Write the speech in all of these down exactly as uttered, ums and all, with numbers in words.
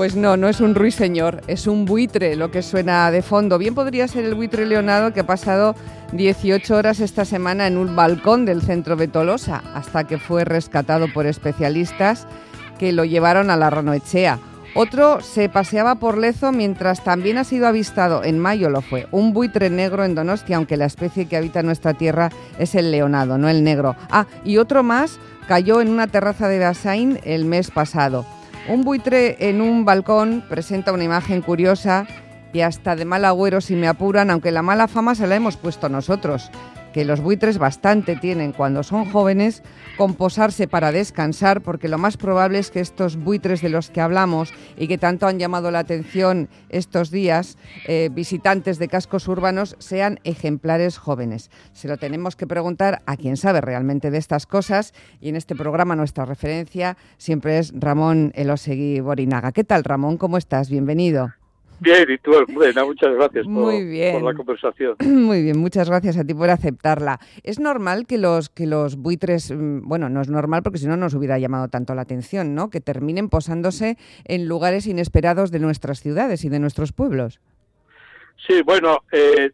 Pues no, no es un ruiseñor, es un buitre lo que suena de fondo. Bien podría ser el buitre leonado que ha pasado dieciocho horas esta semana en un balcón del centro de Tolosa, hasta que fue rescatado por especialistas que lo llevaron a la Ranoetxea. Otro se paseaba por Lezo mientras también ha sido avistado, en mayo lo fue, un buitre negro en Donostia, aunque la especie que habita nuestra tierra es el leonado, no el negro. Ah, y otro más cayó en una terraza de Beasain el mes pasado. Un buitre en un balcón presenta una imagen curiosa y hasta de mal agüero si me apuran, aunque la mala fama se la hemos puesto nosotros, que los buitres bastante tienen cuando son jóvenes con posarse para descansar, porque lo más probable es que estos buitres de los que hablamos y que tanto han llamado la atención estos días, eh, visitantes de cascos urbanos, sean ejemplares jóvenes. Se lo tenemos que preguntar a quien sabe realmente de estas cosas, y en este programa nuestra referencia siempre es Ramón Elosegui Borinaga. ¿Qué tal, Ramón? ¿Cómo estás? Bienvenido. Bien, y tú, buena, muchas gracias Muy por, bien. por la conversación. Muy bien, muchas gracias a ti por aceptarla. ¿Es normal que los que los buitres, bueno, no es normal porque si no nos hubiera llamado tanto la atención, ¿no?, que terminen posándose en lugares inesperados de nuestras ciudades y de nuestros pueblos? Sí, bueno, eh,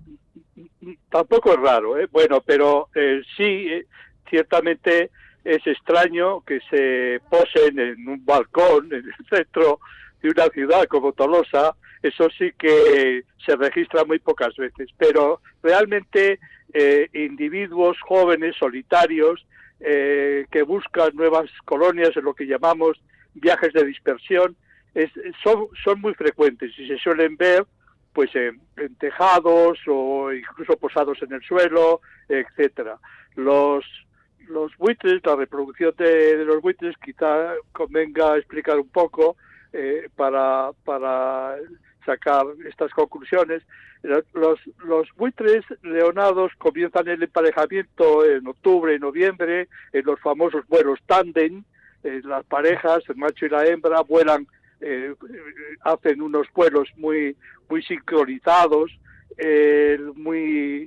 tampoco es raro, ¿eh? Bueno, pero eh, sí, eh, ciertamente es extraño que se posen en un balcón en el centro de una ciudad como Tolosa. Eso sí que se registra muy pocas veces, pero realmente eh, individuos jóvenes, solitarios, eh, que buscan nuevas colonias en lo que llamamos viajes de dispersión, es, son, son muy frecuentes y se suelen ver pues en, en tejados o incluso posados en el suelo, etcétera. Los los buitres, la reproducción de, de los buitres, quizá convenga explicar un poco eh, para para sacar estas conclusiones. Los, los buitres leonados comienzan el emparejamiento en octubre y noviembre, en los famosos vuelos tándem. Eh, las parejas, el macho y la hembra, vuelan, eh, hacen unos vuelos muy muy sincronizados, eh, muy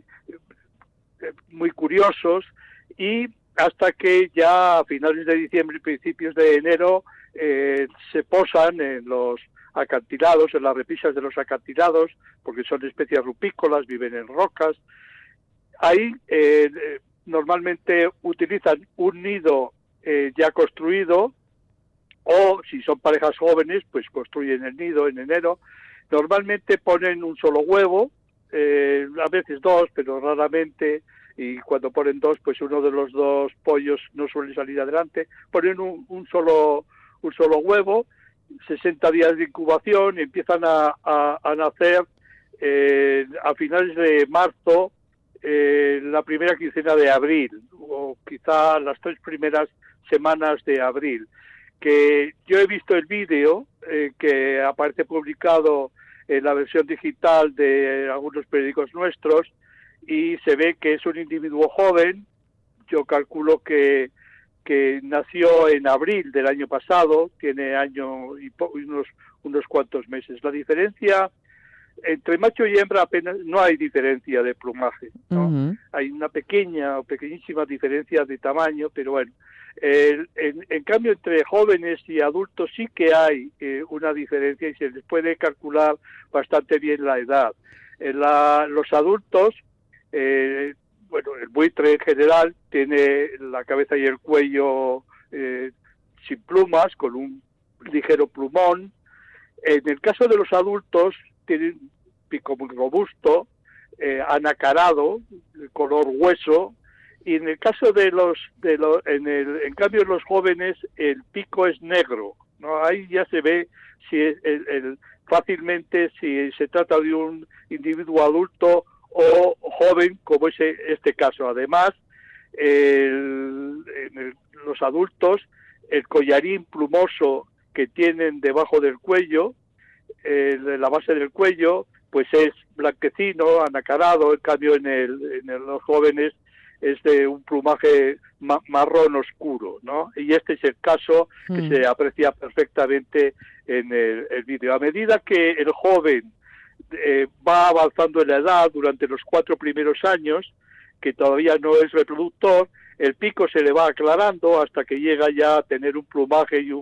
muy curiosos, y hasta que ya a finales de diciembre y principios de enero eh, se posan en los acantilados, en las repisas de los acantilados, porque son especies rupícolas, viven en rocas. Ahí eh, normalmente utilizan un nido eh, ya construido, o si son parejas jóvenes, pues construyen el nido en enero. Normalmente ponen un solo huevo, eh, a veces dos, pero raramente, y cuando ponen dos, pues uno de los dos pollos no suele salir adelante. Ponen un, un solo un solo huevo, sesenta días de incubación, y empiezan a, a, a nacer eh, a finales de marzo, eh, la primera quincena de abril, o quizá las tres primeras semanas de abril. Que yo he visto el vídeo eh, que aparece publicado en la versión digital de algunos periódicos nuestros, y se ve que es un individuo joven. Yo calculo que que nació en abril del año pasado, tiene año y po- unos unos cuantos meses. La diferencia entre macho y hembra apenas, no hay diferencia de plumaje, ¿no? Uh-huh. Hay una pequeña o pequeñísima diferencia de tamaño, pero bueno, el, en, en cambio entre jóvenes y adultos sí que hay eh, una diferencia, y se les puede calcular bastante bien la edad. En la, los adultos, eh, bueno, el buitre en general tiene la cabeza y el cuello eh, sin plumas, con un ligero plumón. En el caso de los adultos, tienen un pico muy robusto, eh, anacarado, color hueso, y en el caso de los, de los en, el, en cambio los jóvenes, el pico es negro, ¿no? Ahí ya se ve si el, el, fácilmente si se trata de un individuo adulto o joven, como es este caso. Además, el, en el, los adultos, el collarín plumoso que tienen debajo del cuello, eh, de la base del cuello, pues es blanquecino, anacarado. En cambio, en, el, en el, los jóvenes es de un plumaje ma marrón oscuro, ¿no? Y este es el caso que mm. se aprecia perfectamente en el, el vídeo. A medida que el joven Eh, va avanzando en la edad, durante los cuatro primeros años, que todavía no es reproductor, el pico se le va aclarando hasta que llega ya a tener un plumaje y un,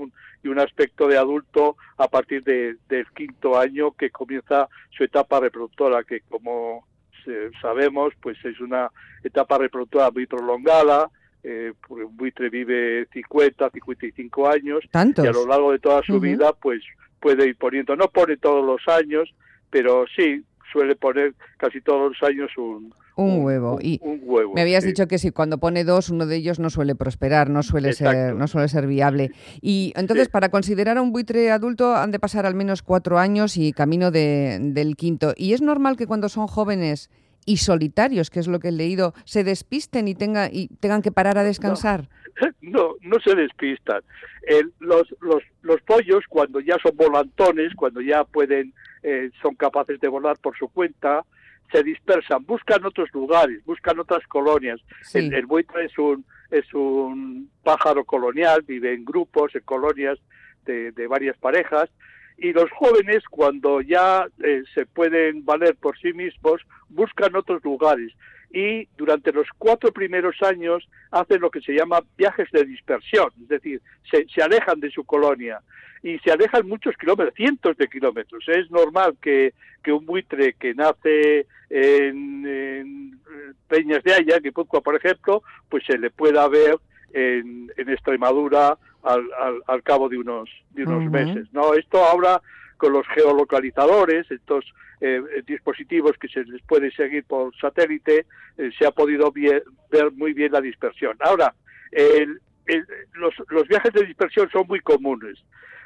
y un aspecto de adulto a partir de, del quinto año, que comienza su etapa reproductora, que como sabemos, pues es una etapa reproductora muy prolongada. Eh, un buitre vive cincuenta, cincuenta y cinco años. ¿Tantos? Y a lo largo de toda su uh-huh. vida, pues puede ir poniendo, no pone todos los años, pero sí suele poner casi todos los años un, un, un huevo. Un, y un huevo. Me habías sí. dicho que si cuando pone dos, uno de ellos no suele prosperar, no suele ser, no suele ser viable. Y entonces, sí. para considerar a un buitre adulto han de pasar al menos cuatro años y camino de, del quinto. Y es normal que cuando son jóvenes y solitarios, que es lo que he leído, se despisten y, tenga, y tengan que parar a descansar. No, no, no se despistan. El, los, los, los pollos, cuando ya son volantones, cuando ya pueden, eh, son capaces de volar por su cuenta, se dispersan, buscan otros lugares, buscan otras colonias. Sí. El, el buitre es un, es un pájaro colonial, vive en grupos, en colonias de, de varias parejas. Y los jóvenes, cuando ya eh, se pueden valer por sí mismos, buscan otros lugares. Y durante los cuatro primeros años hacen lo que se llama viajes de dispersión, es decir, se, se alejan de su colonia. Y se alejan muchos kilómetros, cientos de kilómetros. Es normal que, que un buitre que nace en, en Peñas de Haya, Guipúzcoa, por ejemplo, pues se le pueda ver en, en Extremadura al, al, al cabo de unos, de unos uh-huh. meses, ¿no? Esto ahora con los geolocalizadores, estos eh, dispositivos que se les puede seguir por satélite, eh, se ha podido bien, ver muy bien la dispersión. Ahora, el, el, los, los viajes de dispersión son muy comunes.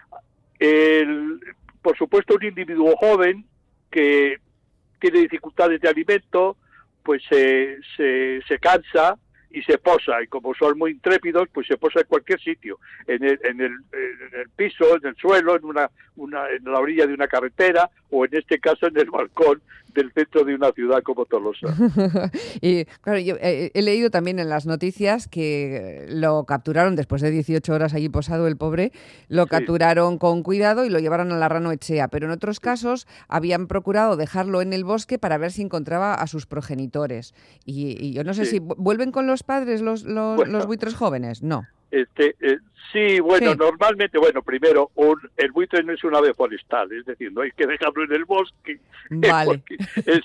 El, por supuesto, un individuo joven que tiene dificultades de alimento, pues se, se, se cansa y se posa, y como son muy intrépidos, pues se posa en cualquier sitio, en el, en el, en el piso, en el suelo, en una, una, en la orilla de una carretera, o en este caso en el balcón del centro de una ciudad como Tolosa. Y claro, yo he, he leído también en las noticias que lo capturaron después de dieciocho horas allí posado el pobre, lo sí. capturaron con cuidado y lo llevaron a la Ranoetxea, pero en otros casos habían procurado dejarlo en el bosque para ver si encontraba a sus progenitores. Y, y yo no sé sí. si vuelven con los padres los, los, bueno, los buitres jóvenes, ¿no? Este, eh, sí, bueno, sí. normalmente, bueno, primero, un, el buitre no es un ave forestal, es decir, no hay que dejarlo en el bosque, vale. es,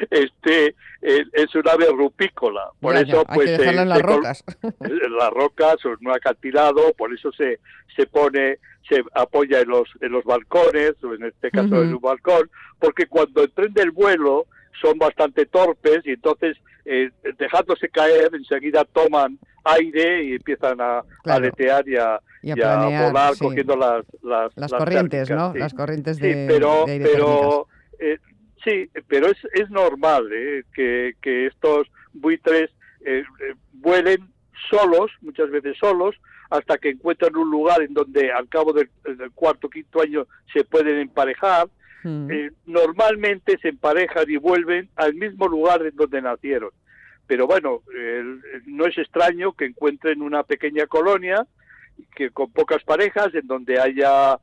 este, es, es un ave rupícola, por ya, eso, ya. pues, hay que dejarlo eh, en las rocas. En las rocas, o en un acantilado, por eso se, se pone, se apoya en los, en los balcones, o en este caso uh-huh. en un balcón, porque cuando emprende el vuelo son bastante torpes y entonces, eh, dejándose caer, enseguida toman aire y empiezan a claro. aletear y a, y a, y a planear, volar sí. cogiendo las las, las, las corrientes, térmicas, ¿no? Sí. Las corrientes de, sí, pero, de aire pero eh, sí, pero es, es normal ¿eh? que, que estos buitres eh, eh, vuelen solos, muchas veces solos, hasta que encuentran un lugar en donde al cabo del, del cuarto, quinto año se pueden emparejar. Mm. Eh, normalmente se emparejan y vuelven al mismo lugar en donde nacieron. Pero bueno, eh, no es extraño que encuentren una pequeña colonia que con pocas parejas, en donde haya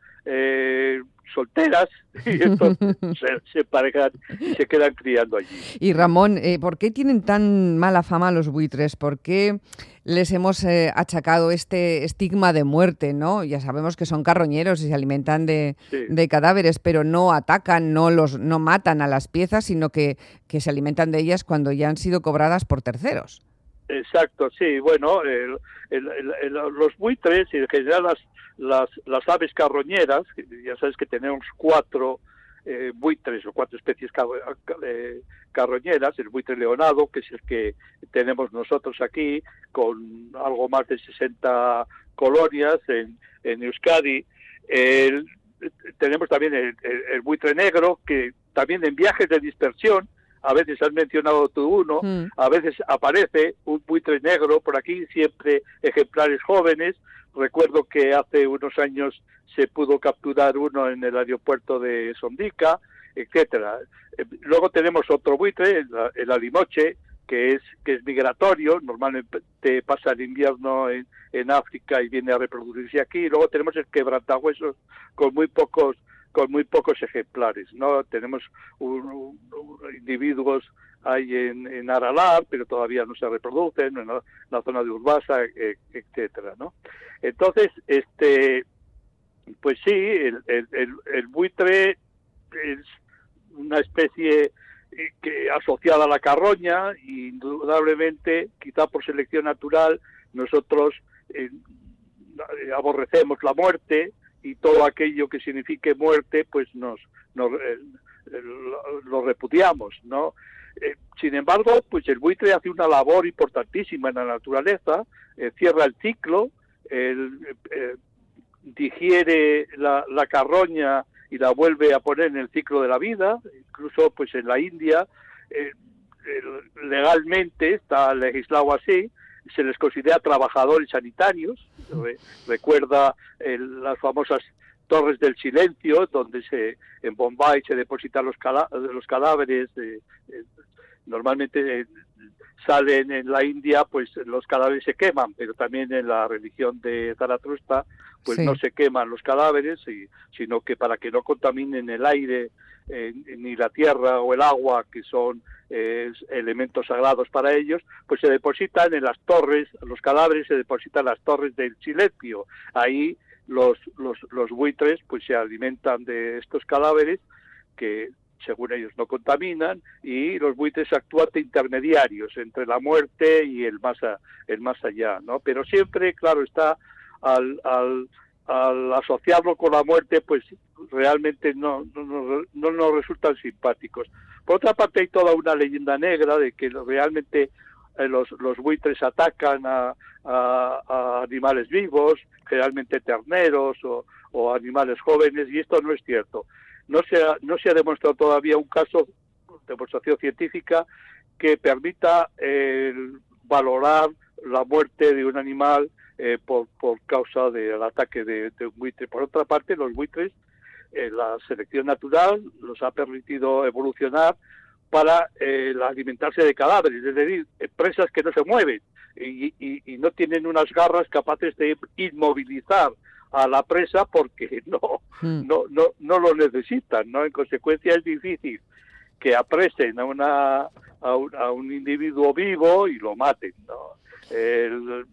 eh, solteras, y entonces se, se parejan y se quedan criando allí. Y Ramón, eh, ¿por qué tienen tan mala fama los buitres? ¿Por qué les hemos eh, achacado este estigma de muerte, ¿no? Ya sabemos que son carroñeros y se alimentan de, sí. de cadáveres, pero no atacan, no los no matan a las piezas, sino que, que se alimentan de ellas cuando ya han sido cobradas por terceros. Exacto, sí, bueno, el, el, el, el, los buitres y en general las, las, las aves carroñeras, ya sabes que tenemos cuatro eh, buitres o cuatro especies car, eh, carroñeras, el buitre leonado, que es el que tenemos nosotros aquí, con algo más de sesenta colonias en, en Euskadi. El, tenemos también el, el, el buitre negro, que también en viajes de dispersión, a veces has mencionado tú uno, mm. a veces aparece un buitre negro por aquí, siempre ejemplares jóvenes. Recuerdo que hace unos años se pudo capturar uno en el aeropuerto de Sondica, etcétera. Luego tenemos otro buitre, el, el alimoche, que es que es migratorio, normalmente pasa el invierno en, en África y viene a reproducirse aquí. Luego tenemos el quebrantahuesos con muy pocos con muy pocos ejemplares, ¿no? Tenemos un, un, un, individuos ahí en, en Aralar, pero todavía no se reproducen, en la, en la zona de Urbasa, e, etcétera, ¿no? Entonces, este, Pues sí, el, el, el, el buitre es una especie que asociada a la carroña, y indudablemente, quizá por selección natural, nosotros eh, aborrecemos la muerte, y todo aquello que signifique muerte, pues nos, nos eh, lo, lo repudiamos, ¿no? Eh, sin embargo, pues el buitre hace una labor importantísima en la naturaleza, eh, cierra el ciclo, el, eh, digiere la, la carroña y la vuelve a poner en el ciclo de la vida. Incluso pues en la India eh, eh, legalmente está legislado así, se les considera trabajadores sanitarios. Re, recuerda eh, las famosas torres del silencio, donde se en Bombay se depositan los, cadá los cadáveres, eh, eh, normalmente eh, salen en la India, pues los cadáveres se queman, pero también en la religión de Zaratustra pues sí. no se queman los cadáveres, y, sino que para que no contaminen el aire, eh, ni la tierra o el agua, que son eh, elementos sagrados para ellos, pues se depositan en las torres, los cadáveres se depositan en las torres del silencio. Ahí los, los, los buitres pues se alimentan de estos cadáveres, que según ellos no contaminan, y los buitres actúan de intermediarios entre la muerte y el más, a, el más allá, ¿no? Pero siempre, claro, está al, al, al asociarlo con la muerte, pues realmente no, no, no, no nos resultan simpáticos. Por otra parte, hay toda una leyenda negra de que realmente eh, los, los buitres atacan a, a, a animales vivos, generalmente terneros o, o animales jóvenes, y esto no es cierto. No se ha, no se ha demostrado todavía un caso, demostración científica, que permita eh, valorar la muerte de un animal eh, por, por causa del ataque de, de un buitre. Por otra parte, los buitres, eh, la selección natural los ha permitido evolucionar para eh, alimentarse de cadáveres, es decir, presas que no se mueven y, y, y no tienen unas garras capaces de inmovilizar a la presa, porque no, mm. no, no, no lo necesitan, ¿no? En consecuencia es difícil que apresen a una a un, a un individuo vivo y lo maten, ¿no? El,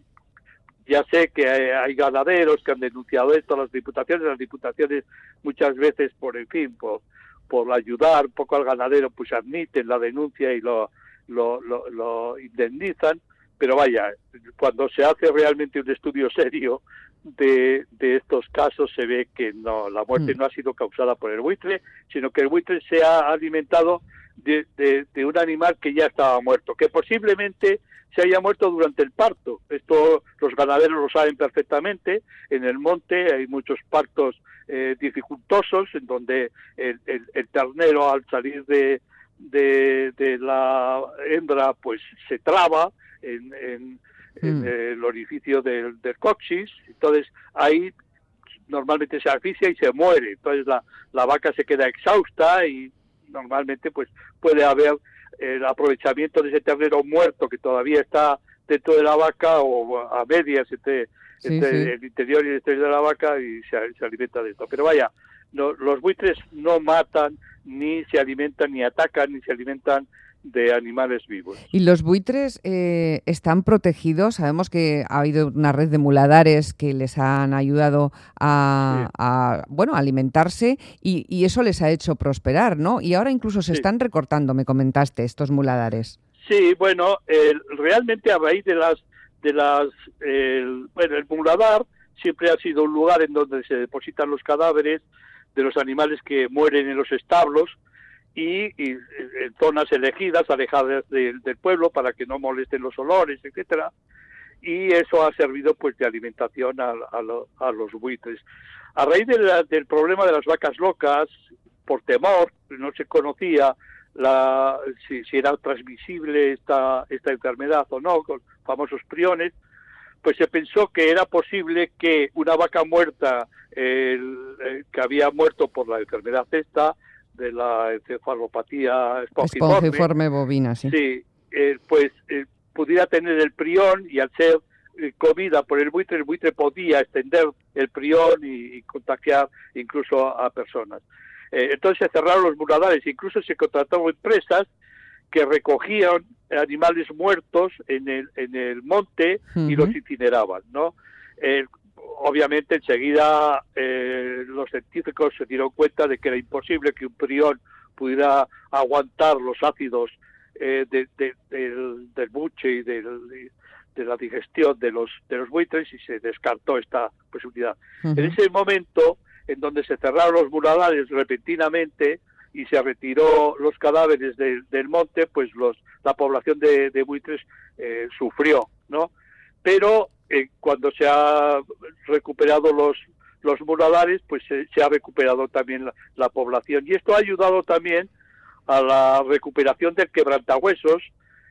ya sé que hay, hay ganaderos que han denunciado esto a las diputaciones, las diputaciones muchas veces por en fin, por, por ayudar un poco al ganadero, pues admiten la denuncia y lo, lo, lo, lo indemnizan, pero vaya, cuando se hace realmente un estudio serio de, de estos casos, se ve que no, la muerte mm. no ha sido causada por el buitre, sino que el buitre se ha alimentado de, de, de un animal que ya estaba muerto, que posiblemente se haya muerto durante el parto. Esto los ganaderos lo saben perfectamente. En el monte hay muchos partos eh, dificultosos, en donde el, el, el ternero, al salir de, de, de la hembra, pues se traba en, en en el orificio del, del coxis. Entonces ahí normalmente se asfixia y se muere. Entonces la, la vaca se queda exhausta, y normalmente pues puede haber el aprovechamiento de ese ternero muerto que todavía está dentro de la vaca, o a medias entre, sí, entre sí. el interior y el exterior de la vaca, y se, se alimenta de esto. Pero vaya, no, los buitres no matan, ni se alimentan, ni atacan, ni se alimentan de animales vivos. ¿Y los buitres eh, están protegidos? Sabemos que ha habido una red de muladares que les han ayudado a, sí. a bueno, alimentarse, y, y eso les ha hecho prosperar, ¿no? Y ahora incluso se sí. están recortando, me comentaste, estos muladares. Sí, bueno, eh, realmente a raíz de las... de las eh, bueno, el muladar siempre ha sido un lugar en donde se depositan los cadáveres de los animales que mueren en los establos, Y, y en zonas elegidas, alejadas de, del pueblo, para que no molesten los olores, etcétera. Y eso ha servido pues de alimentación a, a, lo, a los buitres. A raíz de la, del problema de las vacas locas, por temor, no se conocía la, si, si era transmisible esta, esta enfermedad o no, con famosos priones, pues se pensó que era posible que una vaca muerta, el, el, que había muerto por la enfermedad esta, de la encefalopatía espongiforme, espongiforme bovina, sí, sí eh, pues eh, pudiera tener el prión, y al ser eh, comida por el buitre, el buitre podía extender el prión y, y contagiar incluso a, a personas. Eh, entonces se cerraron los muladares, incluso se contrataron empresas que recogían animales muertos en el en el monte uh-huh. y los incineraban, ¿no? Eh, obviamente enseguida eh, los científicos se dieron cuenta de que era imposible que un prión pudiera aguantar los ácidos eh, de, de, del, del buche y del, de, de la digestión de los de los buitres, y se descartó esta posibilidad. Uh-huh. En ese momento, en donde se cerraron los muladales repentinamente y se retiró los cadáveres de, del monte, pues los la población de, de buitres eh, sufrió, ¿no? Pero eh, cuando se ha recuperado los los muladales, pues se, se ha recuperado también la, la población, y esto ha ayudado también a la recuperación del quebrantahuesos,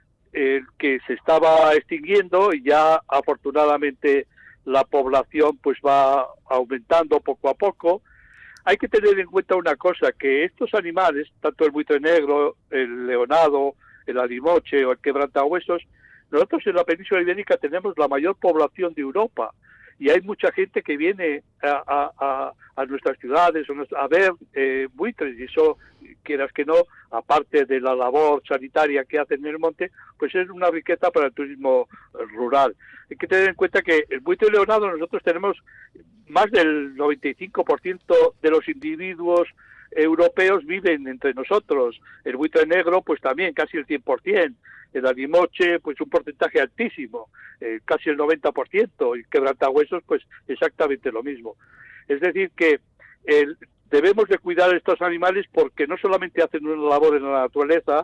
eh, que se estaba extinguiendo, y ya afortunadamente la población pues va aumentando poco a poco. Hay que tener en cuenta una cosa, que estos animales, tanto el buitre negro, el leonado, el alimoche o el quebrantahuesos, nosotros en la península ibérica tenemos la mayor población de Europa, y hay mucha gente que viene a, a, a, a nuestras ciudades a ver eh, buitres, y eso, quieras que no, aparte de la labor sanitaria que hacen en el monte, pues es una riqueza para el turismo rural. Hay que tener en cuenta que el buitre leonado, nosotros tenemos más del noventa y cinco por ciento de los individuos europeos viven entre nosotros. El buitre negro, pues también casi el cien por ciento. El alimoche, pues un porcentaje altísimo, eh, casi el noventa por ciento, y quebrantahuesos, pues exactamente lo mismo. Es decir, que el, debemos de cuidar a estos animales, porque no solamente hacen una labor en la naturaleza,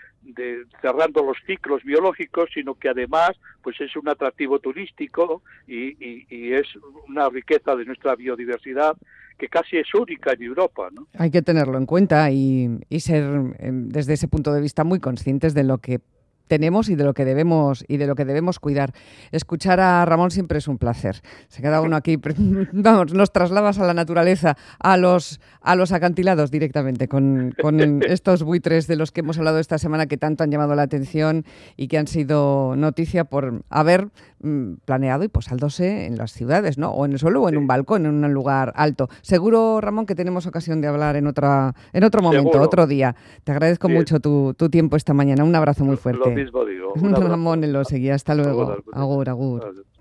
de, cerrando los ciclos biológicos, sino que además pues es un atractivo turístico y, y, y es una riqueza de nuestra biodiversidad que casi es única en Europa, ¿no? Hay que tenerlo en cuenta y, y ser, desde ese punto de vista, muy conscientes de lo que tenemos y de lo que debemos y de lo que debemos cuidar. Escuchar a Ramón siempre es un placer. Se queda uno aquí, vamos, nos trasladas a la naturaleza, a los a los acantilados directamente con, con estos buitres de los que hemos hablado esta semana, que tanto han llamado la atención y que han sido noticia por haber mm, planeado y posándose en las ciudades, ¿no? O en el suelo o en un balcón, en un lugar alto. Seguro, Ramón, que tenemos ocasión de hablar en otra en otro momento, Seguro. otro día. Te agradezco sí. mucho tu, tu tiempo esta mañana. Un abrazo muy fuerte. Lo mismo digo. Ramón Elosegui, hasta luego. Agur, agur.